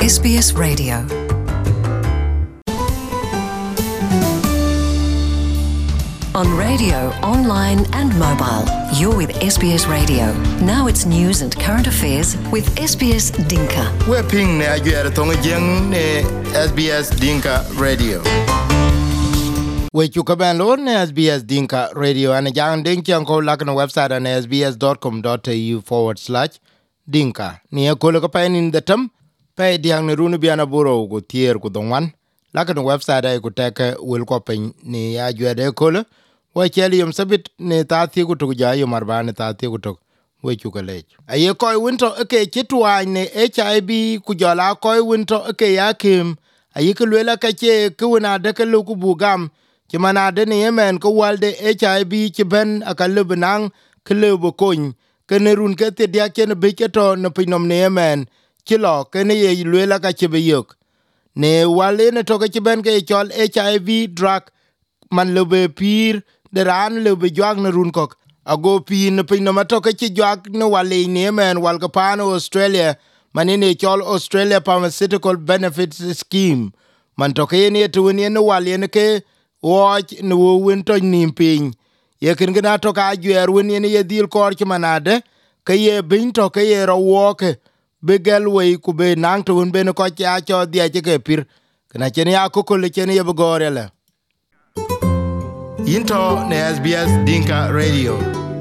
SBS Radio. On radio, online and mobile, you're with SBS Radio. Now it's news and current affairs with SBS Dinka. We're ping ne ajuer tonga jeng ne SBS Dinka Radio. We chukaban lor ne SBS Dinka Radio and jang ding chang ko lak na website an sbs.com.au/dinka. Ni ko lo pa in the tam pa diang ne runu biana buro go tier ko dongwan. Lak na website ay ko tek wel ko pen ni ajuer de ko lo wa chelium sabit ne ta ti ko to ja yo marban ta ti ko to we chukale. Aye ko winto ke chitwa ne HIV ku jola ko winto ke yakim aye ko lela ka che ku na de ke lu ku bugam ci manade ne Yemen ko walde HIV ci ben akalu benang klebo kon kene run ke te dia ken be keto no pinom ne Yemen ci lo kene ye lela ka ci be yok ne wale ne to ke ci ben ke chol HIV drug man lobe pir de ran lobe jwag ne run kok ago pi ne pinom to ke ci jwag ne wale ne Yemen wal ka pano Australia manene chol Australia Pharmaceutical Benefits Scheme man to ke ne to ne wale ne ke watch no winto nimping ye kin gna to ka gyer win ye dil kor ki manade ke ye bin to ke ye ro woke begel we ku be nang to un ben ko cha cho dia ke pir kana chen ya ko le chen ye bogorele into ne SBS Dinka Radio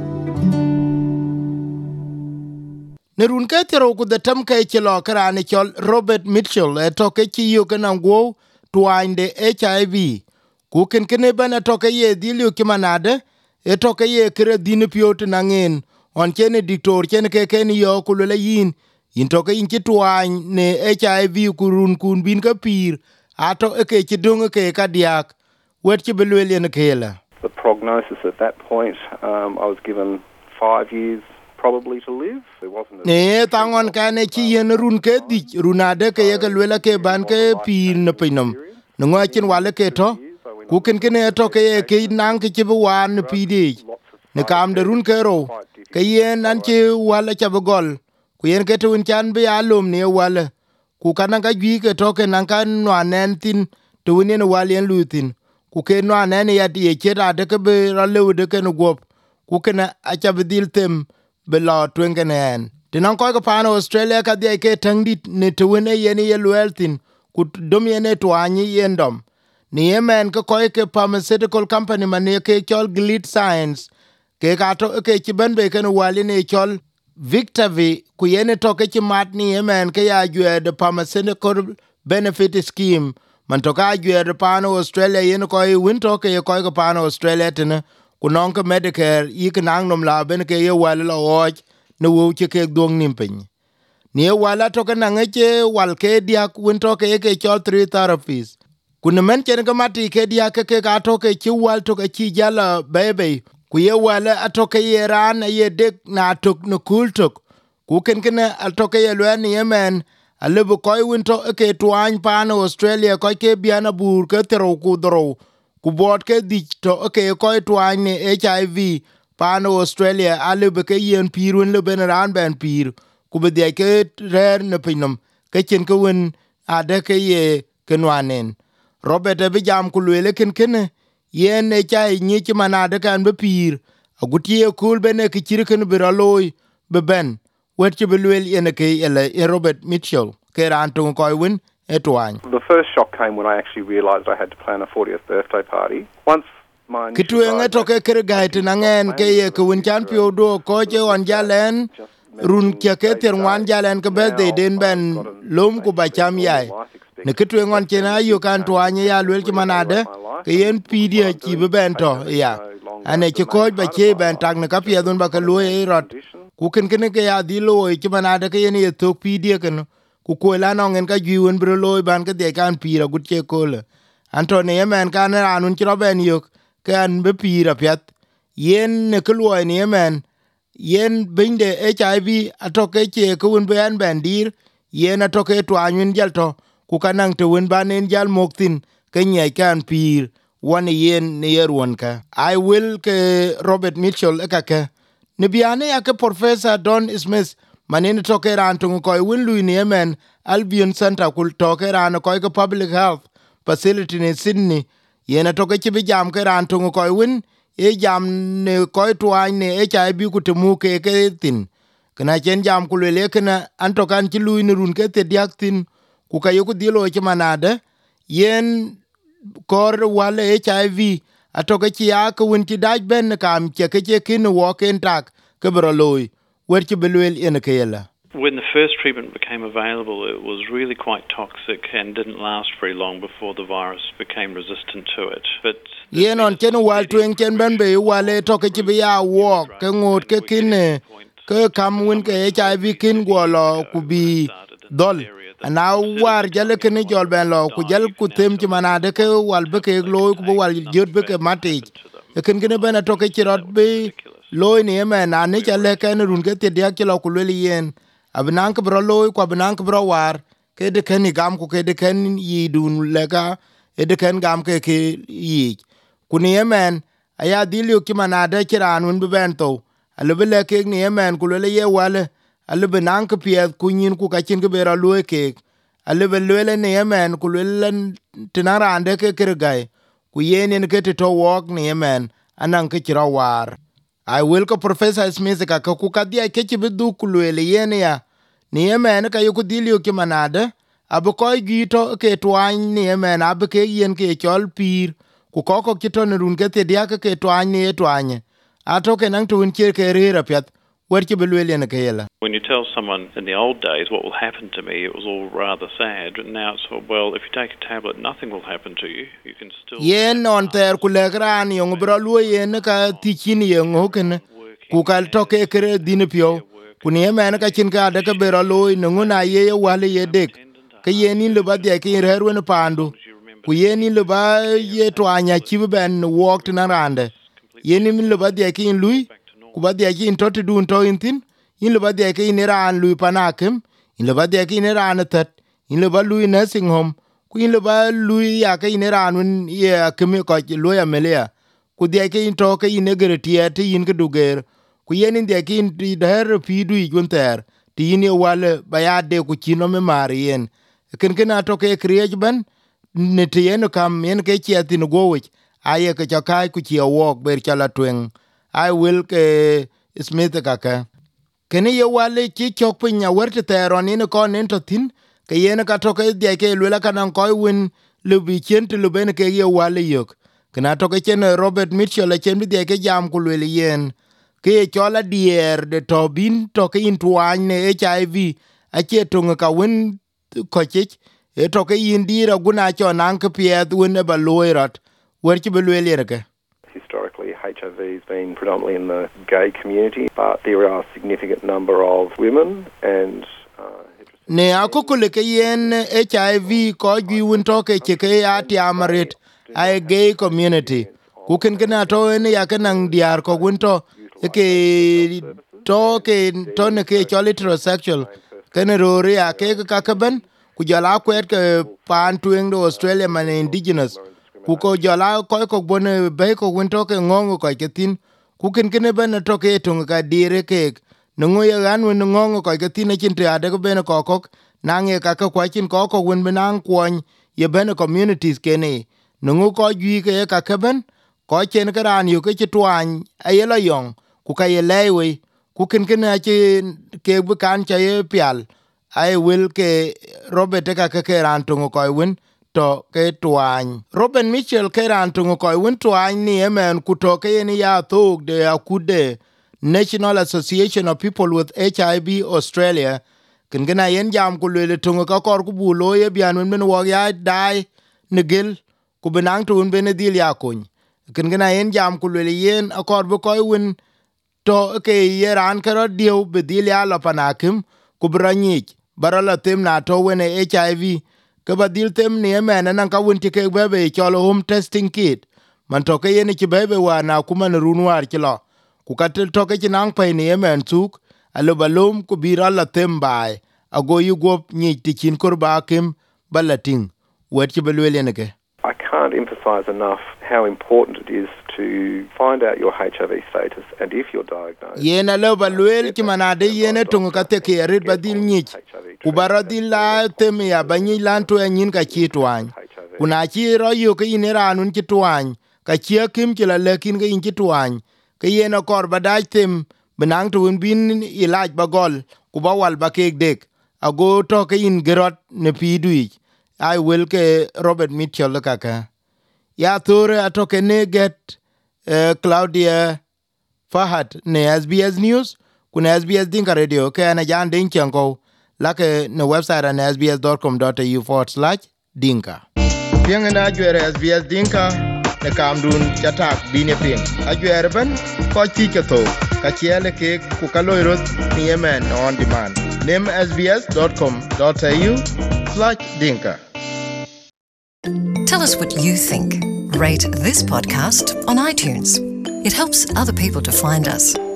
ne run ke tero ku de tam ke ti lo kra ne chol Robert Mitchell to ke ti yo kana go twinde HIV ku ken kene bana toke ye dilio kimanade e toke ye kre dinu piot nangen on chene diktor chene ke ken yo kulele yin toke yin kitwan ne HIV kurun kun bin ka pir ato e ke chidung ke kadiak wet chi belwele ne kela. The prognosis at that point, I was given 5 years probably to live. There wasn't ne tangon kane chi yen run ke di runade ke ye ke lwele ke ban ke pir ne pinom ngo chin wale ke to ku ken to ke nang ke bu wan pd ne kam de run ke ro ke yen an che wala cha gol ku yen ke tun chan be alum ne wala ku kana ga gi ke to ke nan kan no anen tin to ne wal yen lutin ku ke no anen ya di che ra de ke be ra le de ke no gop ku ke na a cha dil tem be la twen ke nen tinan ko ga pa no Australia ka de ke tang dit ne to ne yen ye lweltin ku dom yen to ani yen dom ni Yemen ko ke pharmaceutical company mane ke chol Gilead Science ke gato ke chiben be ken wali ne chol Victory ku yene to ke mat ni Yemen ke ya jwe the pharmaceutical benefit scheme man to ka jwe the pano Australia yene ko winto ke ko pano Australia tene ku non ke Medicare ikenang nom la ben ke ye wali lo oj ne wo ke dong nimpin ni wala to ke nange wal ke dia winto ke chol 3 therapies kuna men chen ga mati ke dia ke ga to ke chi wal to ke chi jala bebe ku ye wala atoke ye ran ye dek na tok no kultok ku ken atoke ye lwen Yemen alebo koy winto ke twan pan Australia ko ke biana bur ke tero ku dro ku bot ke di to ke koy twan ne HIV pan Australia alebo ke yen pirun le ben ran ben pir ku be de ke rer ne pinum ke chen ke wen ade ke ye kenwanen Robert be jam ku lele ken yen ne chai ni chi manade kan be pir agutie kul bene ke chirken biraloy be ben wet chi belwel yen ke ele Robert Mitchell ke ran to ko win etwan. The first shock came when I actually realised I had to plan a 40th birthday party. Once my kitu to ke gait nangen ke ye ku win chan pio do ko je on jalen run ke ter wan jalen ke be den ben lom ku ba cham yai ne kitu ngon chena yu kan twanye ya lwel chi manade ke yen pidi chi be bento ya ane chi ko ba che ben tag ne ka pie dun ba ka lo e rot ku ken ke ya di lo chi manade ke yen ye to pidi ken ku ko la no ngen ka gi un bro lo ban ke de kan pira gut che ko le antone Yemen kan anun chi roben yok kan be pira pyat yen ne ko lo ne Yemen yen binde HIV atoke che ko un ben dir yen atoke twanyin jalto ku kanang te wen banen jal moktin ke nye kan pir wan yen ne yerwon ka I will ke Robert Mitchell ke ne biane ya ke Professor Don Smith manen to ke ran to ko win lu ne men Albion Center kul toke ran ko ko public health facility in Sydney yena toke chi bi jam ke ran tungu ko win e jam ne ko twan ne HIV ku temu ke tin kana chen jam kul le kana antokan chi lui ni run ke te diak tin ku ka yoku dilo chi manade yen kor wale HIV atoke chi ya ko win ti daj ben kam che ke kin wo ken tak ke bro loy wer chi belwel en ke yela. When the first treatment became available, it was really quite toxic and didn't last very long before the virus became resistant to it. But yen on chen wal twen chen ben be wale to ke bi ya wo ke ngot ke kin ke kam win ke HIV kin go lo ku bi dol ana war jale ke ni jol ben lo ku jal ku tem ti manade ke wal be ke lo ku wal jot be ke mate e kin kin ben to ke rot be lo ni men ani chale ken run ke ti dia ke lo ku le yen abnan ke bro loy ko abnan ke bro war ke de ken gam ku ke de ken yi dun lega e de ken gam ke yi kuni yemen aya dilio ki manade kiran un be bento alubele ke ni yemen ku le ye wale alube nan ke pie kunyin ku ka chin ke bera loy ke alube le ni yemen ku le tinara ande ke kirgai ku yenen ke to walk ni yemen anan ke kira war I will ko Professor Smith ka ku ka dia ke ti bidu ku le yen ya ni yemen ka yuku dilio ki manade abu ko gito ke twan ni yemen ab ke yen ke chol pir ku ko kito ne run ke te dia ke twan ni twan ato ke nang tun ke rera pet wer ki belwele ne ke yela. When you tell someone in the old days what will happen to me, it was all rather sad. But now it's, well, if you take a tablet, nothing will happen to you. You can still... Yen on ter ku legran yung bro lu yen ka tikin yung hoken ku kal to ke kre din pio ku ne men ka chin ka de ka bero lu nguna ye wale ye dek ke yenin le badye ke reru ne pandu ku yenin le ba ye to anya chi ben walked na rande yenin le badye ke lui ku badye ke to dun to intin in le badye ke ne ran lui panakem in le badye ke ne ran tat in le ba lui nursing home ku in le ba lui ya ke ne ran ye kemi ko lo ya melia ku de ke to ke ne gretie te in ke duger ku yenin de ke in der pidu junter ti in wale bayade ku chino me marien ken to ke kriej ban ne te yen kam yen ke chiati no go aye ke chakai ku chi wok ber chala twen I will ke Smith kaka kene ye wale chi chok pinya werte teron in ko nen to tin ke yen ka to ke de ke lula kanan ko win lu bi chen te lu ben ke ye wale yok kana to ke chen Robert Mitchell chen bi de ke jam ku le yen ke chola dier de to bin to ke in twan ne HIV a che to ka win ko chich e to ke in dira guna cho nan ke piet win ba loirat wer chi be le ke. Historically, HIV has been predominantly in the gay community, but there are a significant number of women and ne akukule ke yen HIV ko gi won to ke ke ati amaret a gay community ku ken gna to ne ya kanang diar ko won to ke to ne ke heterosexual ken rori ya ke ka ben ku jala kwet ke pan tueng do Australia man indigenous ku ko jala ko bone be ko won to ke ngongo ko ke tin ku ken ben to ke to ka dire ke nungu ye gan wen ngongo ko ke tin chin te ade ko ben ko nange ka kwa chin ko wen benang kwon ye ben communities kene nungu ko gi ke ka ben ko chen ka ran yu ke twan ayela yong ku ka ye lewe ku ken a che ke bu kan cha ye pial I will ke Robert ka ran tungu ko wen to ke twan Robert Mitchell ke ran tungu ko wen twan ni emen ku to ke ni ya thug de akude National Association of People with HIV Australia ken gena yen jam ku le tungu ka kor ku bulo ye bian men wo ya dai negel ku benang tun ben dil ya kun ken gena yen jam ku le yen akor bu ko win to ke yeran karo dio be dil ya la panakim ku brani barala tem na to wen HIV ke badil tem ni men nan ka win ti ke bebe cholo home testing kit man to ke yen ti bebe wa na kuma runwar ti lo ku katel to ke nang pe ni men tuk alo balum ku birala tembai ago yugo ni tikin kurba kim balating wet ki belwele ne ke. I can't emphasize enough how important it is to find out your HIV status and if you're diagnosed. Yena lo balwel ki manade yene tungu ka te ke red badil ni ku barodi la tem ya banyi lan to nyin ka chi twany kuna chi ro yu ke ine ranun chi twany ka chi kim chi la lekin ke in chi twany ke yeno kor badaj tem benang tuun bin ilaj bagol ku bawal ba kek dek ago to ke in gerot ne pidui I will ke Robert Mitchell kaka ya tore atoke ne get Claudia Fahad ne SBS News kuna SBS Dinka Radio ke ana jan den chango lake ne website an sbs.com.au/dinka pieng na jere SBS Dinka ne kamdun chatak dine ping ajere ban ko ti keto ka chiele ke ku kaloirot ni Yemen on demand name sbs.com.au/dinka. Tell us what you think. Rate this podcast on iTunes. It helps other people to find us.